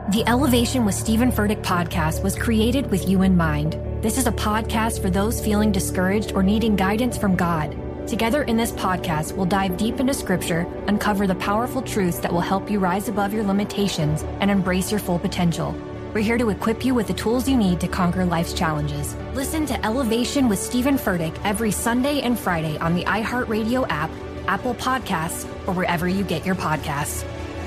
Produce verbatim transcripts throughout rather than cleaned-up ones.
The Elevation with Stephen Furtick podcast was created with you in mind. This is a podcast for those feeling discouraged or needing guidance from God. Together in this podcast, we'll dive deep into Scripture, uncover the powerful truths that will help you rise above your limitations and embrace your full potential. We're here to equip you with the tools you need to conquer life's challenges. Listen to Elevation with Stephen Furtick every Sunday and Friday on the iHeartRadio app, Apple Podcasts, or wherever you get your podcasts.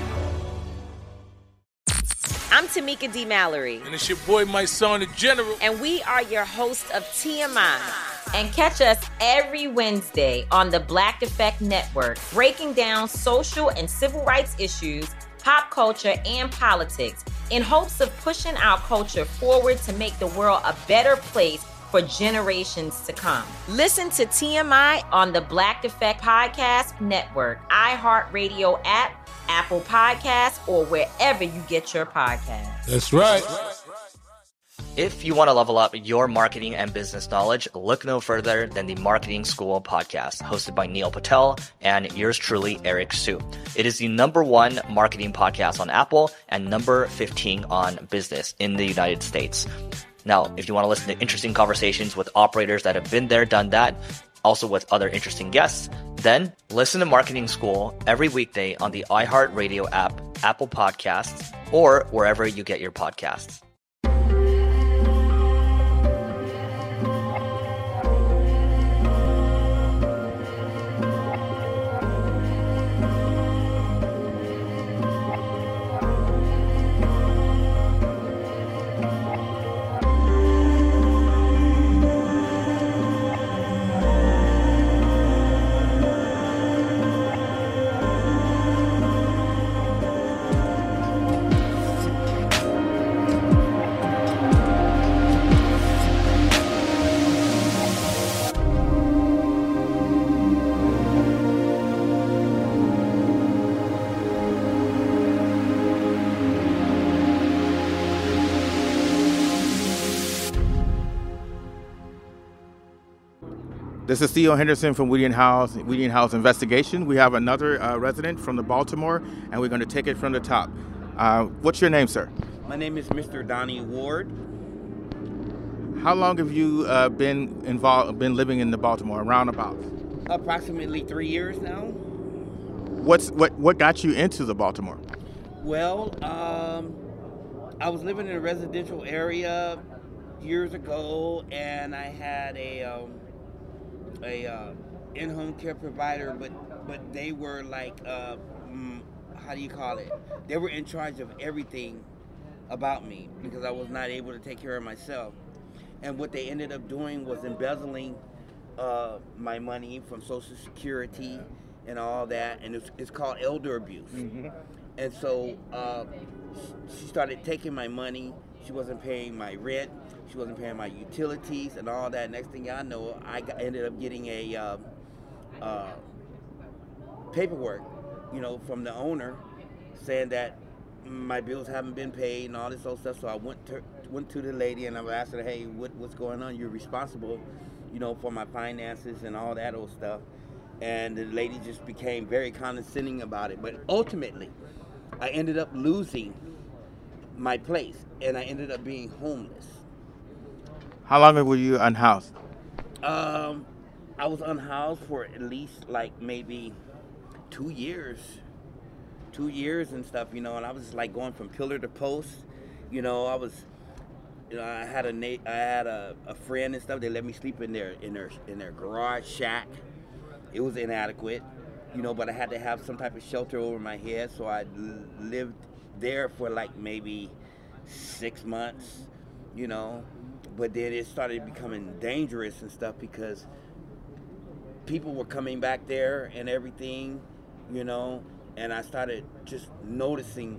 I'm Tamika D. Mallory. And it's your boy, my son, the General. And we are your hosts of T M I. And catch us every Wednesday on the Black Effect Network, breaking down social and civil rights issues, pop culture, and politics in hopes of pushing our culture forward to make the world a better place for generations to come. Listen to T M I on the Black Effect Podcast Network, iHeartRadio app, Apple Podcasts, or wherever you get your podcasts. That's right. If you want to level up your marketing and business knowledge, look no further than the Marketing School podcast, hosted by Neil Patel and yours truly, Eric Su. It is the number one marketing podcast on Apple and number fifteen on business in the United States. Now, if you want to listen to interesting conversations with operators that have been there, done that, also with other interesting guests, then listen to Marketing School every weekday on the iHeartRadio app, Apple Podcasts, or wherever you get your podcasts. This is Theo Henderson from Weedian House, Weedian House Investigation. We have another uh, resident from the Baltimore, and we're going to take it from the top. Uh, what's your name, sir? My name is Mister Donnie Ward. How long have you uh, been involved, been living in the Baltimore, around about? Approximately three years now. What's what? What got you into the Baltimore? Well, um, I was living in a residential area years ago, and I had a um, a uh, in-home care provider, but but they were like, uh, mm, how do you call it? They were in charge of everything about me because I was not able to take care of myself. And what they ended up doing was embezzling uh, my money from Social Security and all that, and it's, it's called elder abuse. Mm-hmm. And so uh, she started taking my money. She wasn't paying my rent. She wasn't paying my utilities and all that. Next thing I know, I got, ended up getting a uh, uh, paperwork, you know, from the owner saying that my bills haven't been paid and all this old stuff. So I went to went to the lady and I asked her, hey, what, what's going on? You're responsible, you know, for my finances and all that old stuff. And the lady just became very condescending about it. But ultimately, I ended up losing my place and I ended up being homeless. How long were you unhoused? Um, I was unhoused for at least like maybe two years, two years and stuff, you know. And I was like going from pillar to post, you know. I was, you know, I had a na- I had a, a friend and stuff. They let me sleep in their in their in their garage shack. It was inadequate, you know, but I had to have some type of shelter over my head, so I l- lived there for like maybe six months, you know. But then it started becoming dangerous and stuff because people were coming back there and everything, you know, and I started just noticing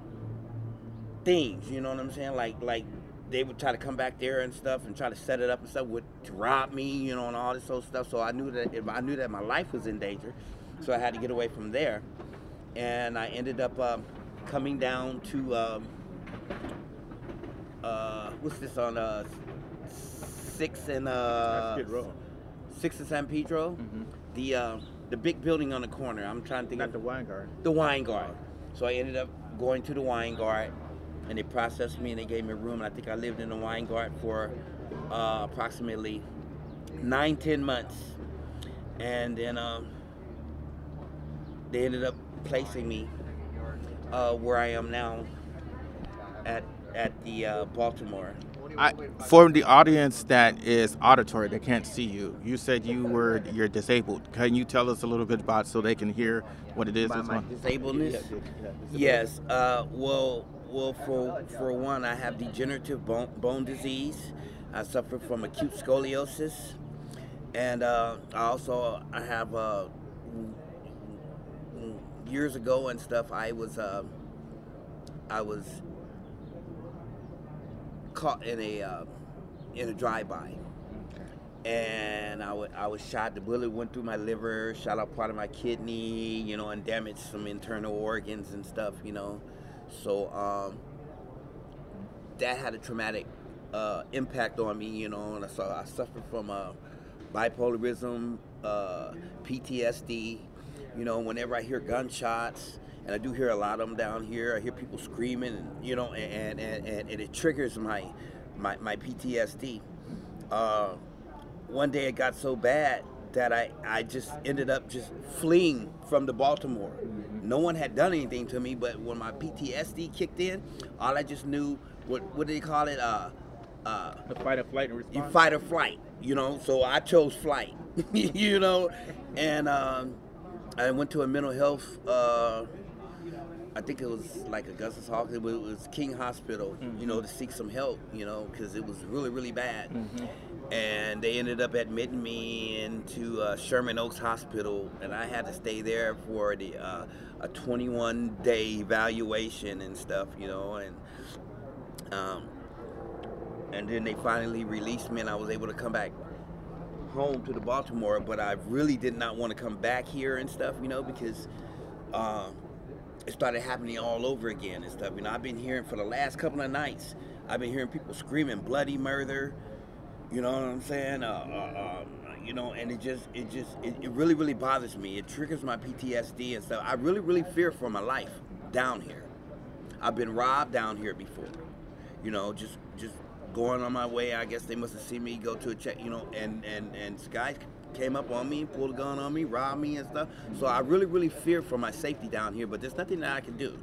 things, you know what I'm saying? Like, like they would try to come back there and stuff and try to set it up and stuff, would rob me, you know, and all this old stuff. So I knew that if I knew that my life was in danger, so I had to get away from there. And I ended up um, coming down to um, uh, what's this on uh, six and uh, six and San Pedro, mm-hmm. the uh, the big building on the corner. I'm trying to think. Not of the Wine Guard. The Wine Guard. So I ended up going to the Wine Guard, and they processed me and they gave me a room. And I think I lived in the Weingart for uh, approximately nine, ten months. And then um, they ended up placing me uh, where I am now at at the uh, Baltimore. I, for the audience that is auditory, they can't see you. You said you were you're disabled. Can you tell us a little bit about so they can hear what it is? By that's my on? disableness? Yes. Uh, well, well, for for one, I have degenerative bone bone disease. I suffer from acute scoliosis, and uh, I also I have uh, years ago and stuff. I was uh, I was caught in a uh, in a drive-by, and I, w- I was shot. The bullet went through my liver, shot out part of my kidney, you know, and damaged some internal organs and stuff, you know. So um, that had a traumatic uh, impact on me, you know. And so I suffered from uh, bipolarism, uh, P T S D. You know, whenever I hear gunshots, and I do hear a lot of them down here. I hear people screaming, and, you know, and, and, and, and it triggers my, my, my P T S D. Uh, one day it got so bad that I, I just ended up just fleeing from the Baltimore. No one had done anything to me, but when my P T S D kicked in, all I just knew, what what do they call it? Uh, uh, The fight or flight and response. you fight or flight, you know, so I chose flight, you know, and um, I went to a mental health, uh, I think it was like Augustus Hawkins, it was King Hospital, mm-hmm. you know, to seek some help, you know, because it was really, really bad. Mm-hmm. And they ended up admitting me into uh, Sherman Oaks Hospital, and I had to stay there for the uh, a twenty-one day evaluation and stuff, you know, and um, and then they finally released me, and I was able to come back home to the Baltimore. But I really did not want to come back here and stuff, you know, because uh, it started happening all over again and stuff. You know, I've been hearing for the last couple of nights, I've been hearing people screaming bloody murder. You know what I'm saying? Uh, uh, um, you know, and it just, it just, it, it really, really bothers me. It triggers my P T S D and stuff. I really, really fear for my life down here. I've been robbed down here before. You know, just, just going on my way. I guess they must have seen me go to a check. You know, and and and guys came up on me, pulled a gun on me, robbed me and stuff. So I really, really fear for my safety down here. But there's nothing that I can do.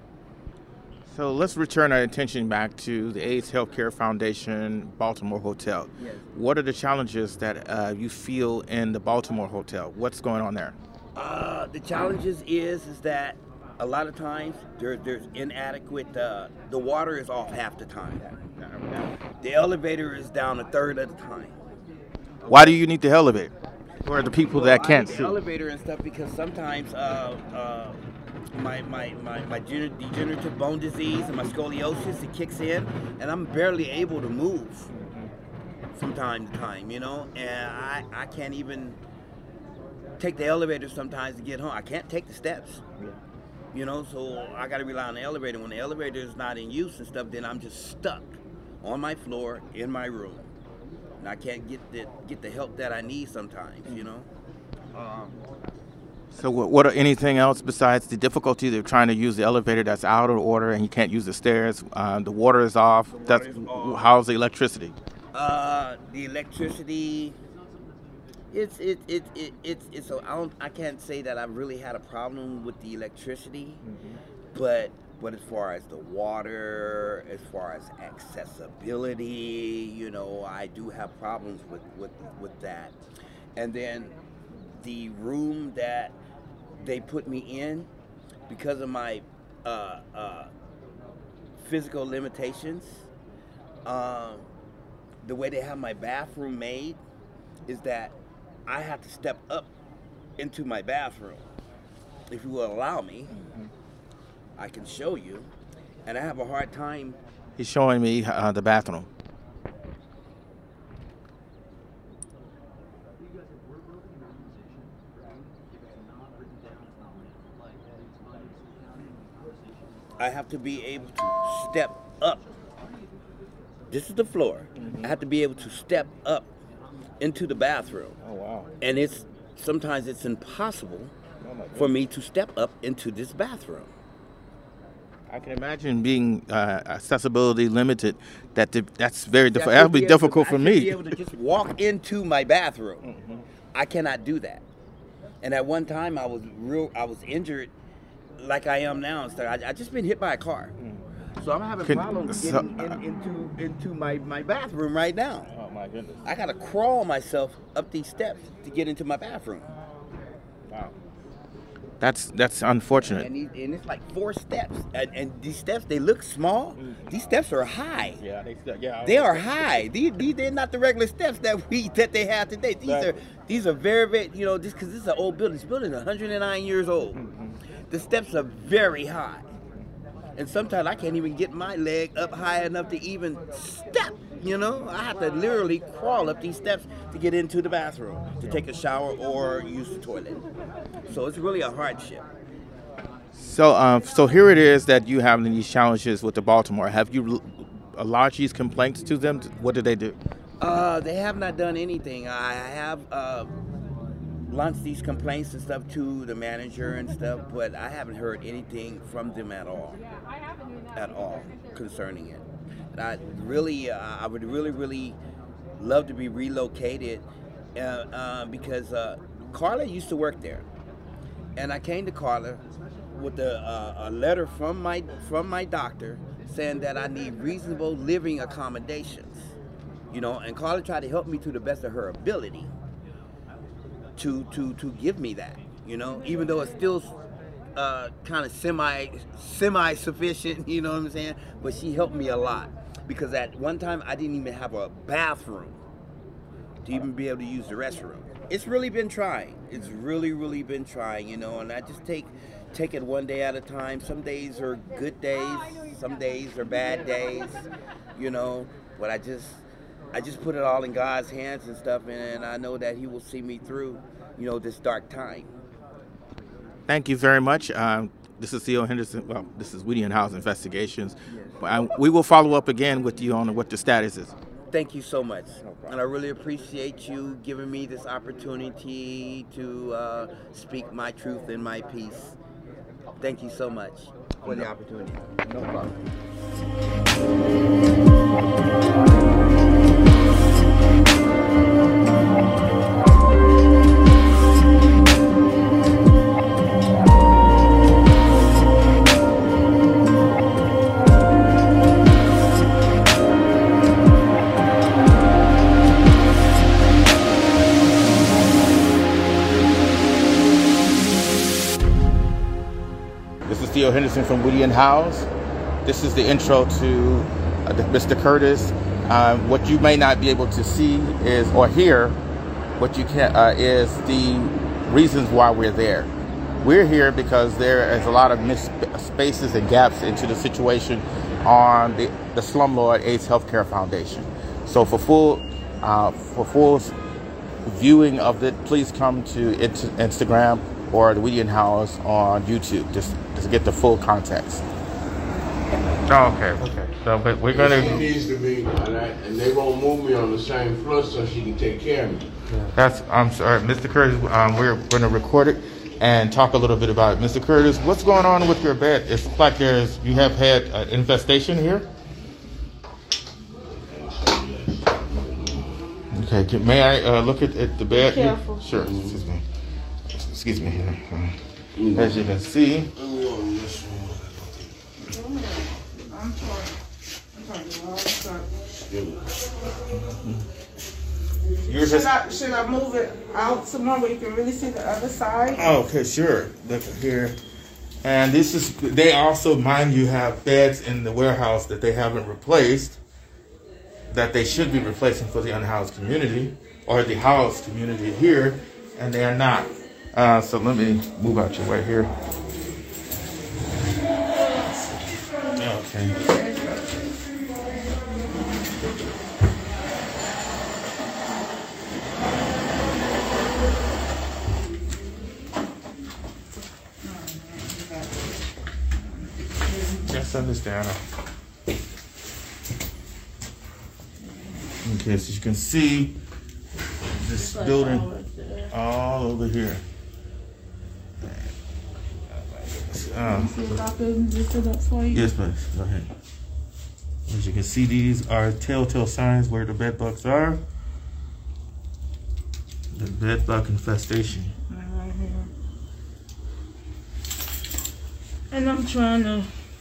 So let's return our attention back to the AIDS Healthcare Foundation Baltimore Hotel. Yes. What are the challenges that uh, you feel in the Baltimore Hotel? What's going on there? Uh, the challenges is is that a lot of times there, there's inadequate, uh, the water is off half the time. The elevator is down a third of the time. Why do you need the elevator? For the people Well, that I can't need see. the elevator and stuff because sometimes uh, uh, my, my, my, my degenerative bone disease and my scoliosis, it kicks in, and I'm barely able to move from time to time, you know, and I, I can't even take the elevator sometimes to get home. I can't take the steps, you know, so I got to rely on the elevator. When the elevator is not in use and stuff, then I'm just stuck on my floor in my room, and I can't get the, get the help that I need sometimes, you know. Um, So what, what are anything else besides the difficulty of trying to use the elevator that's out of order and you can't use the stairs? Uh, the water is off. water That's is off. How's the electricity? Uh, the electricity, it's it it it it's it's so I don't I can't say that I've really had a problem with the electricity, mm-hmm. but but as far as the water, as far as accessibility, you know, I do have problems with with with that, and then the room that they put me in because of my uh, uh, physical limitations. Um, the way they have my bathroom made is that I have to step up into my bathroom. If you will allow me, mm-hmm. I can show you. And I have a hard time. He's showing me uh, the bathroom. I have to be able to step up. This is the floor. Mm-hmm. I have to be able to step up into the bathroom. Oh, wow. And it's sometimes it's impossible oh for me to step up into this bathroom. I can imagine being uh, accessibility limited. That di- that's very difficult. That That would be difficult to, for I should me. be able to just walk into my bathroom. Mm-hmm. I cannot do that. And at one time, I was real. I was injured, like I am now. So I, I just been hit by a car. So I'm having Can- problems so- getting in, into into my, my bathroom right now. Oh my goodness! I gotta crawl myself up these steps to get into my bathroom. Wow. That's that's unfortunate. And, these, and it's like four steps, and, and these steps, they look small. These steps are high. Yeah, they yeah. They are high. These, these they're not the regular steps that we that they have today. These Right. are these are very very you know just because this is an old building. This building is one hundred nine years old. Mm-hmm. The steps are very high, and sometimes I can't even get my leg up high enough to even step. You know, I have to literally crawl up these steps to get into the bathroom to take a shower or use the toilet. So it's really a hardship. So, um, so here it is that you have these challenges with the Baltimore. Have you l- lodged these complaints to them? What did they do? Uh, they have not done anything. I have uh, launched these complaints and stuff to the manager and stuff, but I haven't heard anything from them at all, at all concerning it. And I really, uh, I would really, really love to be relocated uh, uh, because uh, Carla used to work there, and I came to Carla with a, uh, a letter from my from my doctor saying that I need reasonable living accommodations, you know, and Carla tried to help me to the best of her ability to to to give me that, you know, even though it's still uh, kind of semi semi sufficient, you know what I'm saying? But she helped me a lot because at one time I didn't even have a bathroom to even be able to use the restroom. It's really been trying. It's really really been trying, you know, and I just take. Take it one day at a time. Some days are good days, some days are bad days, you know, but I just I just put it all in God's hands and stuff, and I know that He will see me through, you know, this dark time. Thank you very much. Um, this is Theo Henderson. Well, this is Weedian House Investigations. Yes. I, we will follow up again with you on what the status is. Thank you so much. No and I really appreciate you giving me this opportunity to uh, speak my truth and my peace. Thank you so much for the opportunity. No problem. Theo Henderson from Weedian House. This is the intro to uh, Mister Curtis. Uh, what you may not be able to see is or hear, what you can uh, is the reasons why we're there. We're here because there is a lot of missed spaces and gaps into the situation on the, the Slumlord AIDS Healthcare Foundation. So for full uh, for full viewing of it, please come to Instagram or the Weedian House on YouTube. Just to get the full context. Oh, okay, okay. So, but we're gonna. She needs to be, and they won't move me on the same floor so she can take care of me. That's. I'm sorry, Mister Curtis. Um, we're going to record it and talk a little bit about it. Mister Curtis, what's going on with your bed? It's like there's you have had an infestation here. Okay. Can, may I uh, look at, at the bed? Be careful. Sure. Excuse me. Excuse me here. As you can see. I'm sorry. I'm sorry. You're should, just, I, should I move it out some more where you can really see the other side? oh, okay, sure. Look here. And this is, they also, mind you, have beds in the warehouse that they haven't replaced, that they should be replacing for the unhoused community, or the housed community here, and they are not. Uh, so let me move out your way here. Okay. Yes, understand. Okay, so you can see this building all over here. Um, see if I can lift it up for you. yes, please. Go ahead. As you can see, these are telltale signs where the bed bugs are. The bed bug infestation. Right here. And I'm trying to.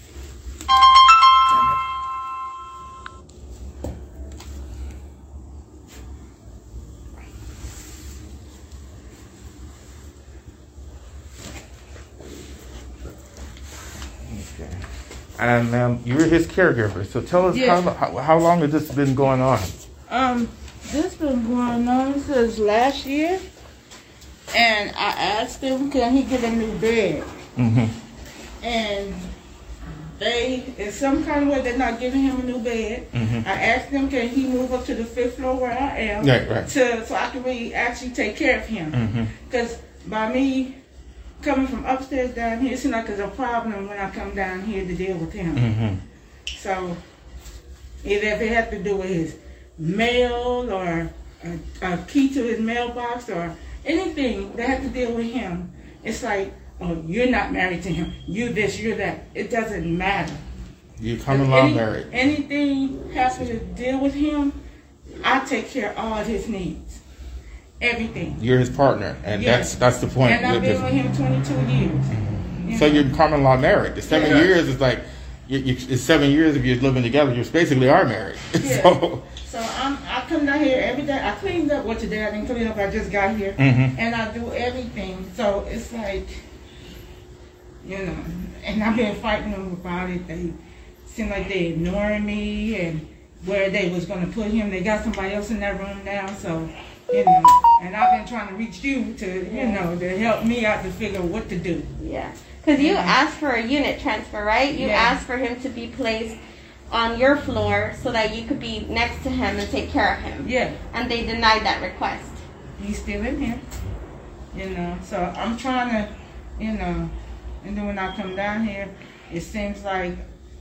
Okay. And um, you're his caregiver, so tell us Yes. how, how how long has this been going on? Um, this been going on since last year, and I asked him, can he get a new bed? Mm-hmm. And they, in some kind of way, they're not giving him a new bed. Mm-hmm. I asked him, can he move up to the fifth floor where I am, Right, right. to so I can really actually take care of him? Mm-hmm. Because by me coming from upstairs down here, it seems like there's a problem when I come down here to deal with him. Mm-hmm. So, either if it had to do with his mail or a, a key to his mailbox or anything that had to deal with him, it's like, oh, you're not married to him. You this, you're that. It doesn't matter. You common law Any- married. Anything having to deal with him, I take care of all of his needs. Everything. You're his partner, and Yes. that's that's the point. And I've been You're with him twenty-two years. You So know? you're common law married. The seven Yeah. years is like, you, you, it's seven years if you're living together. You basically are married. Yeah. So, So I'm, I come down here every day. I cleaned up. Well, today I didn't clean up. I just got here, Mhm. and I do everything. So it's like, you know, and I've been fighting them about it. They seem like they ignoring me, and where they was gonna put him, they got somebody else in that room now. So, you know, and I've been trying to reach you to, you know, to help me out to figure what to do. Yeah, because you Yeah. asked for a unit transfer, right? You Yeah. asked for him to be placed on your floor so that you could be next to him and take care of him. Yeah. And they denied that request. He's still in here, you know. So I'm trying to, you know, and then when I come down here, it seems like,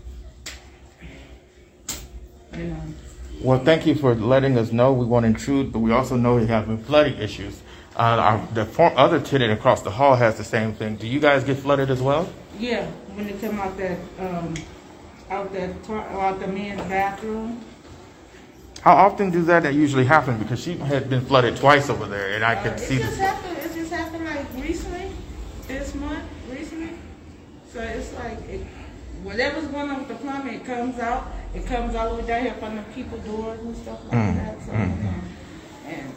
you know. well, thank you for letting us know. We won't intrude, but we also know you have flooding issues. Uh, our, the for, other tenant across the hall has the same thing. Do you guys get flooded as well? Yeah, when they come out that, um, out that, tar- out the men's bathroom. How often does that usually happen? Because she had been flooded twice over there, and I Uh, could it see just this. happened. It just happened like recently, this month, recently. So it's like it, whatever's going on with the plumbing, it comes out. It comes all the way down here from the people doors and stuff like Mm, that. So, mm, you know, and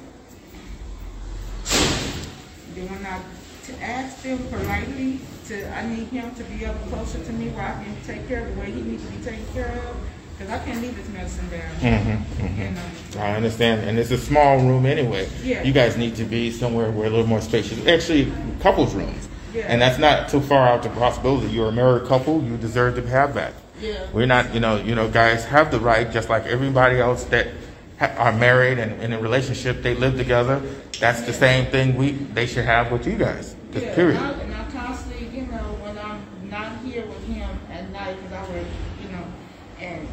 then when I to ask them politely to, I need him to be up closer to me where I can take care of the way he needs to be taken care of. Because I can't leave this medicine down. Mhm, mhm. You know. I understand, and it's a small room anyway. Yeah. You guys need to be somewhere where a little more spacious. Actually, couples rooms, Yeah. and that's not too far out the possibility. You're a married couple; you deserve to have that. Yeah. We're not, you know, you know, guys have the right, just like everybody else that ha- are married and in a relationship, they live together. That's the same thing we they should have with you guys. Just Yeah, period. And I, and I constantly, you know, when I'm not here with him at night, because I work, you know, and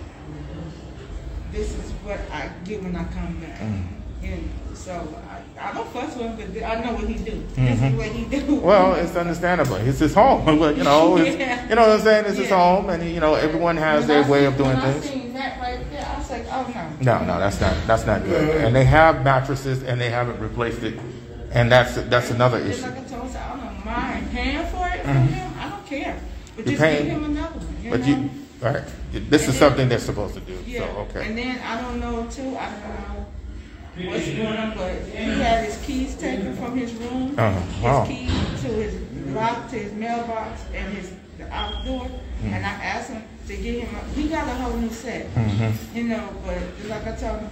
this is what I get when I come back. Mm. And so I, I don't fuss with him, but I know what he do. This is what he do. Well, it's understandable. It's his home. But, you know, it's, Yeah. you know what I'm saying? It's his Yeah. home, and you know, everyone has When their I way seen- of doing when I things. seen that right there, I was like, oh no. No, no, that's not that's not good. And they have mattresses, and they haven't replaced it, and that's that's another Just issue. like I told him, I don't mind paying for it from Mhm. him. I don't care. But You're just paying- give him another one. You But know? you, right? This is And something then- they're supposed to do. Yeah. So okay. And then I don't know too. I don't know what's going on, but he had his keys taken from his room. Uh-huh. Wow. His key to his lock to his mailbox and his the outdoor. Mm-hmm. And I asked him to get him. A, he got a whole new set. Mhm. You know, but like I told him,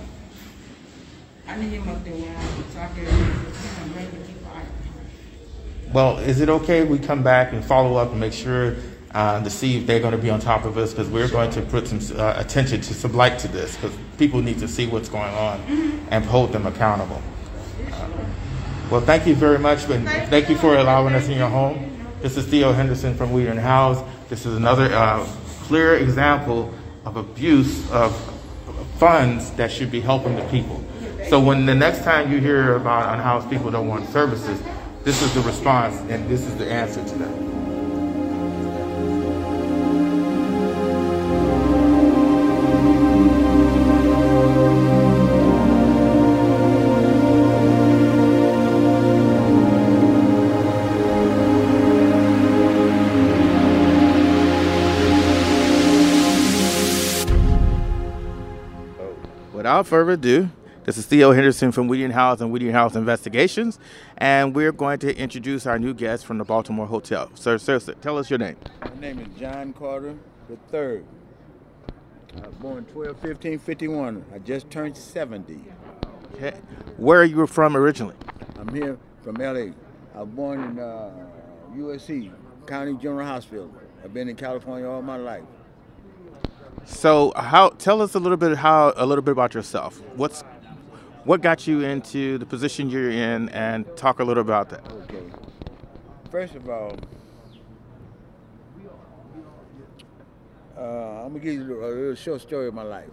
I need him up there where I am, so I can, you know, make him keep eye on him. Well, is it okay if we come back and follow up and make sure uh, to see if they're going to be on top of us? Because we're going to put some uh, attention to some light to this, because people need to see what's going on Mm-hmm. and hold them accountable. Uh, well, thank you very much, and thank you for allowing us in your home. This is Theo Henderson from Weeder and House. This is another uh, clear example of abuse of funds that should be helping the people. So when the next time you hear about unhoused people don't want services, this is the response and this is the answer to that. Without further ado, this is Theo Henderson from Whittier House and Whittier House Investigations, and we're going to introduce our new guest from the Baltimore Hotel. Sir, sir, sir, tell us your name. My name is John Carter the third. I was born twelve fifteen fifty-one. I just turned seventy. Okay. Where are you from originally? I'm here from L A. I was born in uh, U S C, County General Hospital. I've been in California all my life. So, how? Tell us a little bit how a little bit about yourself. What's what got you into the position you're in, and talk a little about that. Okay. First of all, uh, I'm gonna give you a little short story of my life.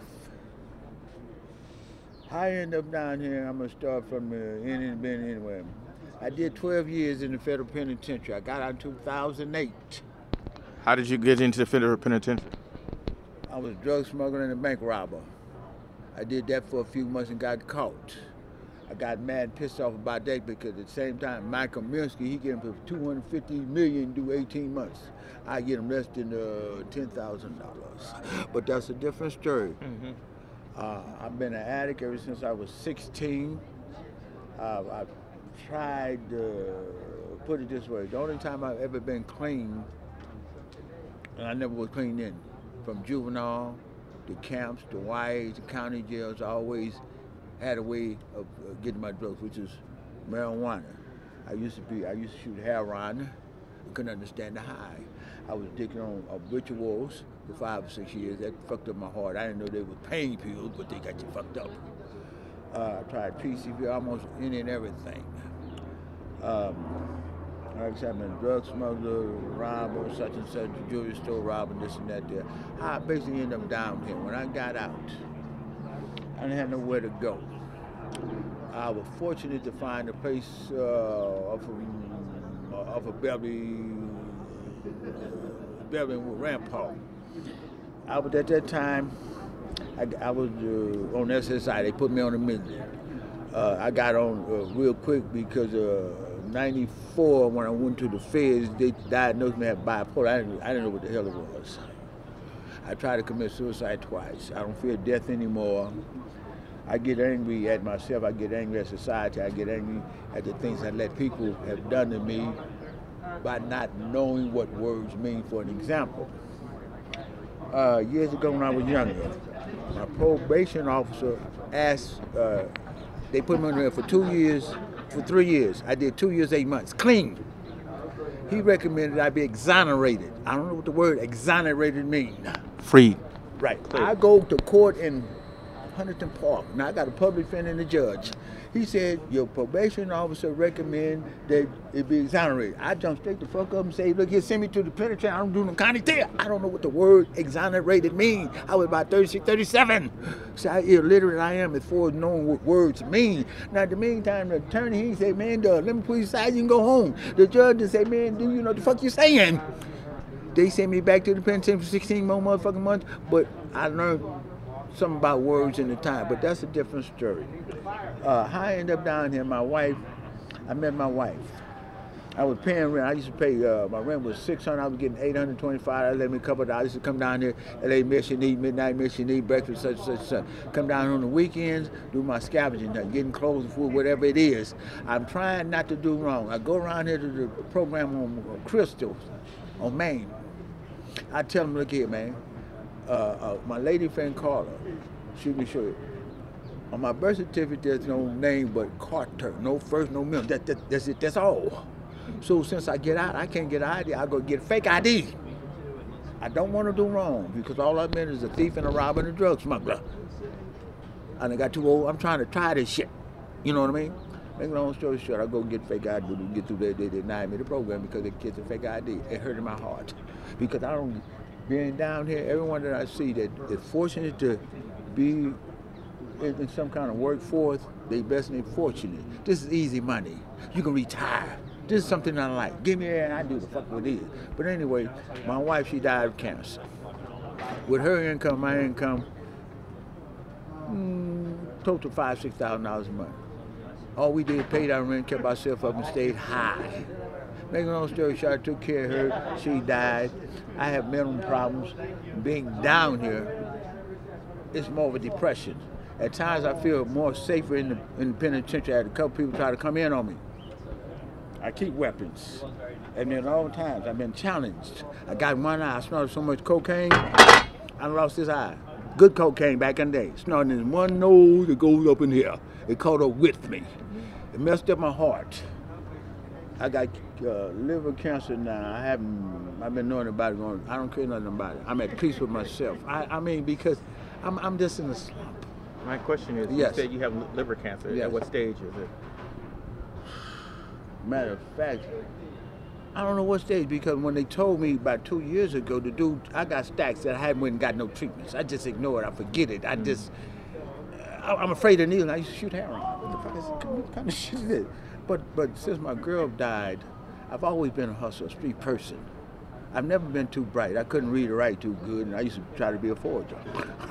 How I ended up down here, I'm gonna start from the Indian Bend anyway. I did twelve years in the federal penitentiary. I got out in two thousand eight. How did you get into the federal penitentiary? I was a drug smuggler and a bank robber. I did that for a few months and got caught. I got mad and pissed off about that because at the same time, Michael Minsky, he get him for two hundred fifty million dollars, do eighteen months. I get him less than uh, ten thousand dollars. But that's a different story. Mm-hmm. uh, I've been an addict ever since I was sixteen. Uh, I've tried to put it this way. The only time I've ever been clean, and I never was clean then, from juvenile, the camps, the Y As, the county jails, I always had a way of uh, getting my drugs, which is marijuana. I used to be, I used to shoot heroin. I couldn't understand the high. I was addicted on habituals for five or six years. That fucked up my heart. I didn't know they were pain pills, but they got you fucked up. Uh, I tried P C P, almost any and everything. Um, Like I said, I've been a drug smuggler, robber, such and such, jewelry store robber, this and that there. I basically ended up down here. When I got out, I didn't have nowhere to go. I was fortunate to find a place uh, off, of, uh, off of Beverly, Beverly and Rampart. I was at that time, I, I was uh, on S S I. They put me on a minute. Uh, I got on uh, real quick because uh, ninety-four, when I went to the feds, they diagnosed me as bipolar. I didn't, I didn't know what the hell it was. I tried to commit suicide twice. I don't fear death anymore. I get angry at myself. I get angry at society. I get angry at the things that let people have done to me by not knowing what words mean. For an example, uh, years ago when I was younger, my probation officer asked, uh, they put me in there for two years, for three years. I did two years, eight months, clean. He recommended I be exonerated. I don't know what the word exonerated means. Free. Right. Free. I go to court in Huntington Park. Now I got a public defender and a judge. He said, your probation officer recommend that it be exonerated. I jumped straight the fuck up and say, look here, send me to the penitentiary. I don't do no county there. I don't know what the word exonerated means. I was about thirty-six, thirty-seven. So how illiterate I am as far as knowing what words mean. Now, in the meantime, the attorney, he said, man, duh, let me put you aside, you can go home. The judge just said, man, do you know what the fuck you saying? They sent me back to the penitentiary for sixteen more motherfucking months, but I learned something about words in the time, but that's a different story. Uh, how I ended up down here, my wife, I met my wife. I was paying rent. I used to pay, uh, my rent was six hundred dollars. I was getting eight hundred twenty-five dollars. They let me a couple of dollars. I used to come down here, L A mission, eat midnight mission, eat breakfast, such, such, such. Come down on the weekends, do my scavenging, getting clothes and food, whatever it is. I'm trying not to do wrong. I go around here to the program on, on Crystals, on Maine. I tell them, look here, man. Uh, uh, my lady friend Carla, she can show you. On my birth certificate, there's no name but Carter, no first, no middle. That, that, that's it. That's all. So since I get out, I can't get an I D. I go get a fake I D. I don't want to do wrong because all I've been is a thief and a robber and a drug smuggler. And I got too old. I'm trying to try this shit. You know what I mean? Make a long story short, I go get fake I D. Get through that, they denied me the program because they kids a fake I D. It hurt in my heart because I don't. Being down here, everyone that I see that is fortunate to be in, in some kind of workforce, they best ain't fortunate. This is easy money. You can retire. This is something I like. Give me that and I do the fuck with it. But anyway, my wife, she died of cancer. With her income, my income, mm, total five, six thousand dollars a month. All we did, paid our rent, kept ourselves up and stayed high. Making a long story short, I took care of her. She died. I have mental problems. Being down here, it's more of a depression. At times, I feel more safer in the, in the penitentiary. I had a couple people try to come in on me. I keep weapons. And then all times, I've been challenged. I got one eye. I snorted so much cocaine, I lost this eye. Good cocaine back in the day. Snorting in one nose, it goes up in here. It caught up with me. It messed up my heart. I got uh, liver cancer now. I haven't, I've been knowing about it. Going, I don't care nothing about it. I'm at peace with myself. I, I mean, because I'm, I'm just in a slump. My question is, yes. You said you have liver cancer. Yes. At what stage is it? Matter of fact, I don't know what stage, because when they told me about two years ago to do, I got stacks that I haven't went and got no treatments. I just ignore it. I forget it. I just, I, I'm afraid of needles. I used to shoot heroin. What the fuck is what kind of shit is this? But, but since my girl died, I've always been a hustler, a street person. I've never been too bright. I couldn't read or write too good, and I used to try to be a forger.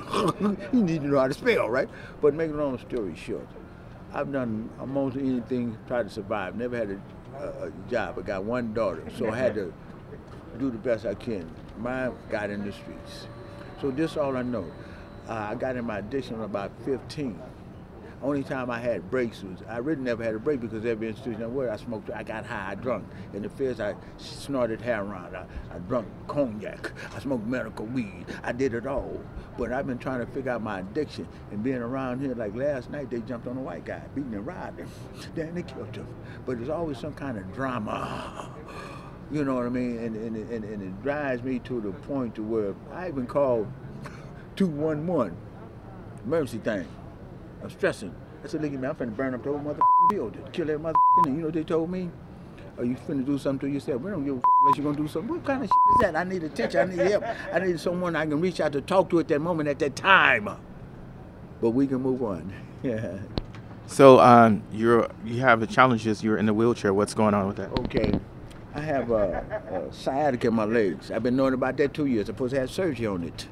You need to know how to spell, right? But make a long story short, I've done almost anything to try to survive. Never had a, a, a job. I got one daughter, so I had to do the best I can. Mine got in the streets. So this is all I know. Uh, I got in my addiction when about fifteen. Only time I had breaks was, I really never had a break because every institution where I smoked, I got high, I drunk. In the feds, I snorted heroin, I, I drunk cognac, I smoked medical weed, I did it all. But I've been trying to figure out my addiction and being around here, like last night, they jumped on a white guy, beating and robbed him, then they killed him. But there's always some kind of drama, you know what I mean? And, and, and, and it drives me to the point to where I even called two one one, emergency thing. I'm stressing. I said, look at me, I'm finna burn up the whole motherfucking building, kill every motherfucking thing. You know what they told me? Are you finna do something to yourself? We don't give a f unless you're gonna do something. What kind of shit is that? I need attention, I need help. I need someone I can reach out to talk to at that moment, at that time. But we can move on. Yeah. So um, you're, you have the challenges, you're in a wheelchair. What's going on with that? Okay. I have uh, uh, sciatica in my legs. I've been knowing about that two years. I'm supposed to have surgery on it.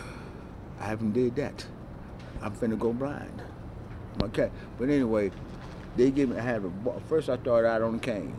I haven't did that. I'm finna go blind. Okay, but anyway, they give me, I had a, first I started out on cane.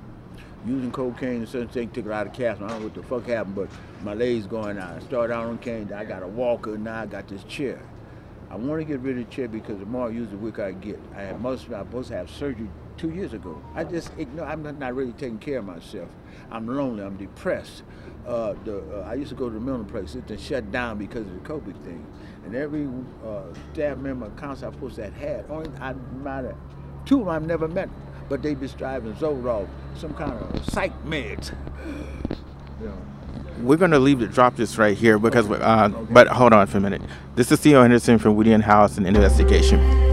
Using cocaine and certain things, took it out of cast. I don't know what the fuck happened, but my legs going out. I started out on cane, I got a walker, now I got this chair. I want to get rid of the chair because the more I use it, the weaker I get. I had most, I was supposed to have surgery two years ago. I just ignore, I'm not, not really taking care of myself. I'm lonely, I'm depressed. Uh, the, uh, I used to go to the Milner place, it's been shut down because of the COVID thing. And every uh, staff member, council I supposed to have had, only I might have, two of them I've never met, but they prescribing Zoloft, some kind of psych meds. You know. We're going to leave the drop this right here because, okay. uh, okay. But hold on for a minute. This is Theo Henderson from Woody and House and Investigation.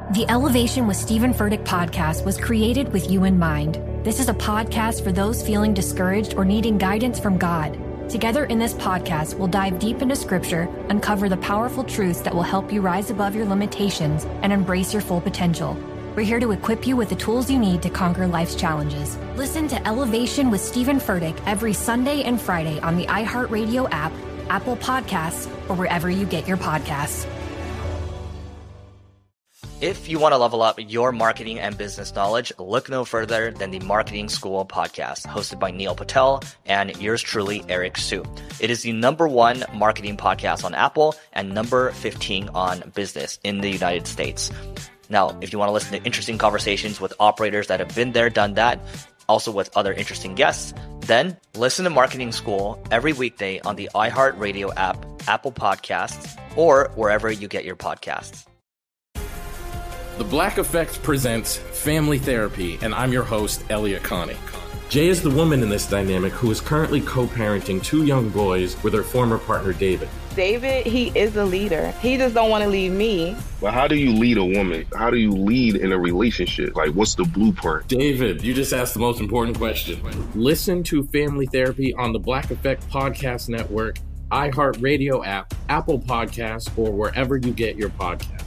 The Elevation with Stephen Furtick podcast was created with you in mind. This is a podcast for those feeling discouraged or needing guidance from God. Together in this podcast, we'll dive deep into scripture, uncover the powerful truths that will help you rise above your limitations and embrace your full potential. We're here to equip you with the tools you need to conquer life's challenges. Listen to Elevation with Stephen Furtick every Sunday and Friday on the iHeartRadio app, Apple Podcasts, or wherever you get your podcasts. If you want to level up your marketing and business knowledge, look no further than the Marketing School podcast, hosted by Neil Patel and yours truly, Eric Su. It is the number one marketing podcast on Apple and number fifteen on business in the United States. Now, if you want to listen to interesting conversations with operators that have been there, done that, also with other interesting guests, then listen to Marketing School every weekday on the iHeartRadio app, Apple Podcasts, or wherever you get your podcasts. The Black Effect presents Family Therapy, and I'm your host, Elliot Connie. Jay is the woman in this dynamic who is currently co-parenting two young boys with her former partner, David. David, he is a leader. He just don't want to leave me. But how do you lead a woman? How do you lead in a relationship? Like, what's the blueprint? David, you just asked the most important question. Listen to Family Therapy on the Black Effect Podcast Network, iHeartRadio app, Apple Podcasts, or wherever you get your podcasts.